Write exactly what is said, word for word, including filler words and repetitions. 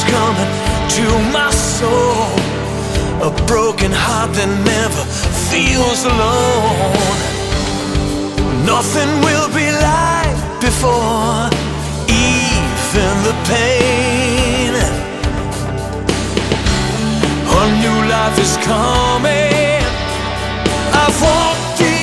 coming to my soul, a broken heart that never feels alone. Nothing will be like before, even the pain. A new life is coming. I've walked the